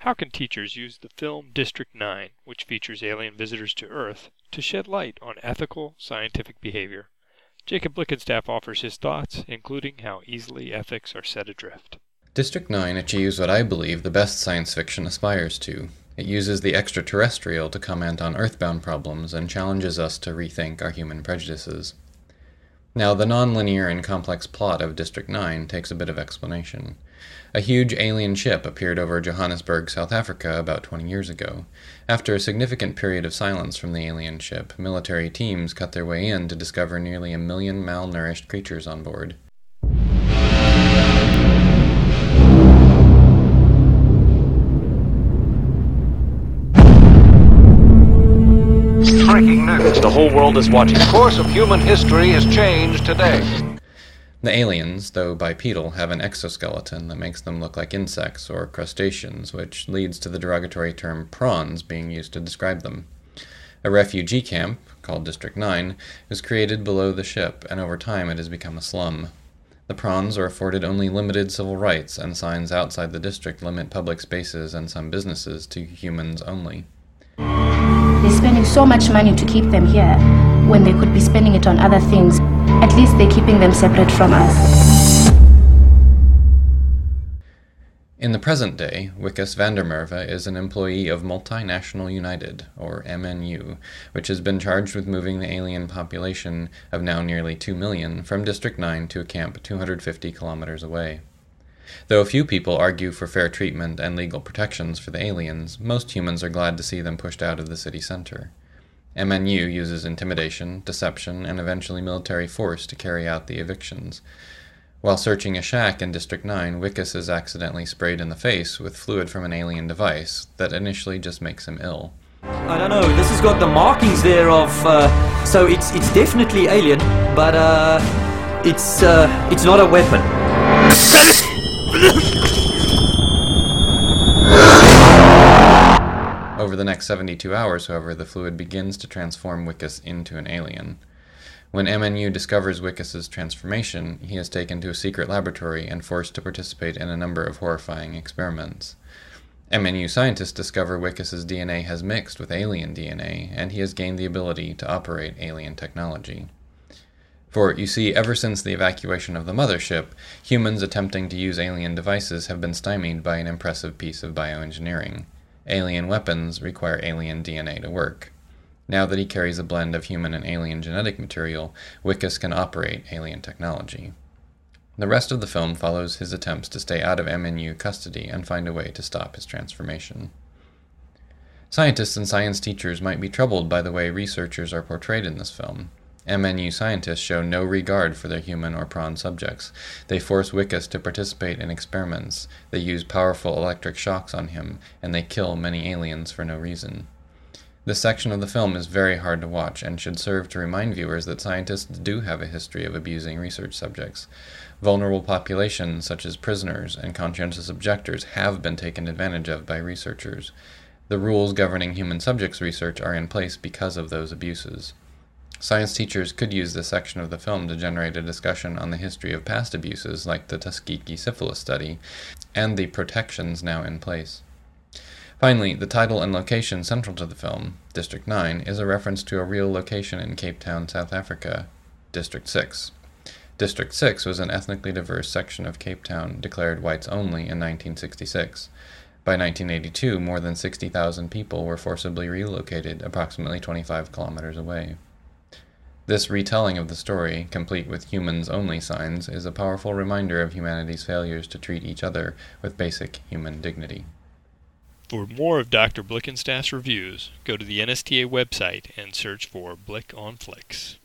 How can teachers use the film District 9, which features alien visitors to Earth, to shed light on ethical, scientific behavior? Jacob Blickenstaff offers his thoughts, including how easily ethics are set adrift. District 9 achieves what I believe the best science fiction aspires to. It uses the extraterrestrial to comment on earthbound problems and challenges us to rethink our human prejudices. Now, the non-linear and complex plot of District 9 takes a bit of explanation. A huge alien ship appeared over Johannesburg, South Africa about 20 years ago. After a significant period of silence from the alien ship, military teams cut their way in to discover nearly 1 million malnourished creatures on board. Breaking news. The whole world is watching. The course of human history has changed today. The aliens, though bipedal, have an exoskeleton that makes them look like insects or crustaceans, which leads to the derogatory term prawns being used to describe them. A refugee camp, called District 9, is created below the ship, and over time it has become a slum. The prawns are afforded only limited civil rights, and signs outside the district limit public spaces and some businesses to humans only. They're spending so much money to keep them here when they could be spending it on other things. At least they're keeping them separate from us. In the present day, Wikus van der Merwe is an employee of Multinational United, or MNU, which has been charged with moving the alien population of now nearly 2 million from District 9 to a camp 250 kilometers away. Though a few people argue for fair treatment and legal protections for the aliens, most humans are glad to see them pushed out of the city center. MNU uses intimidation, deception, and eventually military force to carry out the evictions. While searching a shack in District 9, Wikus is accidentally sprayed in the face with fluid from an alien device that initially just makes him ill. I don't know, this has got the markings there of, so it's definitely alien, but it's not a weapon. Over the next 72 hours, however, the fluid begins to transform Wikus into an alien. When MNU discovers Wikus's transformation, he is taken to a secret laboratory and forced to participate in a number of horrifying experiments. MNU scientists discover Wikus's DNA has mixed with alien DNA, and he has gained the ability to operate alien technology. For, you see, ever since the evacuation of the mothership, humans attempting to use alien devices have been stymied by an impressive piece of bioengineering. Alien weapons require alien DNA to work. Now that he carries a blend of human and alien genetic material, Wikus can operate alien technology. The rest of the film follows his attempts to stay out of MNU custody and find a way to stop his transformation. Scientists and science teachers might be troubled by the way researchers are portrayed in this film. MNU scientists show no regard for their human or prawn subjects. They force Wikus to participate in experiments, they use powerful electric shocks on him, and they kill many aliens for no reason. This section of the film is very hard to watch and should serve to remind viewers that scientists do have a history of abusing research subjects. Vulnerable populations such as prisoners and conscientious objectors have been taken advantage of by researchers. The rules governing human subjects research are in place because of those abuses. Science teachers could use this section of the film to generate a discussion on the history of past abuses like the Tuskegee syphilis study and the protections now in place. Finally, the title and location central to the film, District 9, is a reference to a real location in Cape Town, South Africa, District 6. District 6 was an ethnically diverse section of Cape Town declared whites only in 1966. By 1982, more than 60,000 people were forcibly relocated approximately 25 kilometers away. This retelling of the story, complete with humans-only signs, is a powerful reminder of humanity's failures to treat each other with basic human dignity. For more of Dr. Blickenstaff's reviews, go to the NSTA website and search for Blick on Flicks.